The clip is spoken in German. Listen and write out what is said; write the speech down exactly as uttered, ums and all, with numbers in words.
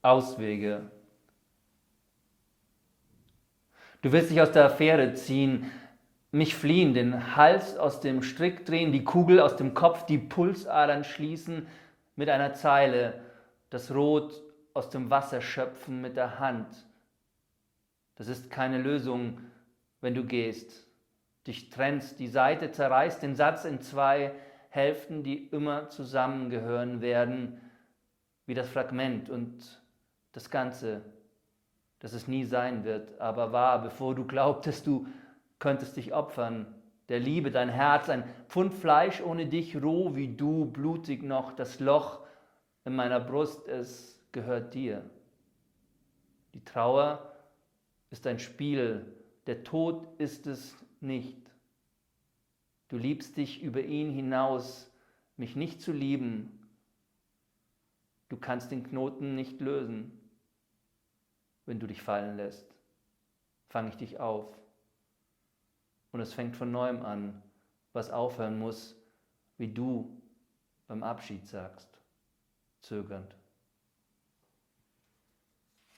Auswege. Du willst dich aus der Affäre ziehen, mich fliehen, den Hals aus dem Strick drehen, die Kugel aus dem Kopf, die Pulsadern schließen mit einer Zeile, das Rot aus dem Wasser schöpfen mit der Hand. Das ist keine Lösung, wenn du gehst, dich trennst, die Seite zerreißt, den Satz in zwei Hälften, die immer zusammengehören werden, wie das Fragment und das Ganze, das es nie sein wird, aber war, bevor du glaubtest, du könntest dich opfern, der Liebe, dein Herz, ein Pfund Fleisch ohne dich, roh wie du, blutig noch, das Loch in meiner Brust, es gehört dir. Die Trauer ist ein Spiel, der Tod ist es nicht. Du liebst dich über ihn hinaus, mich nicht zu lieben. Du kannst den Knoten nicht lösen. Wenn du dich fallen lässt, fange ich dich auf. Und es fängt von neuem an, was aufhören muss, wie du beim Abschied sagst, zögernd.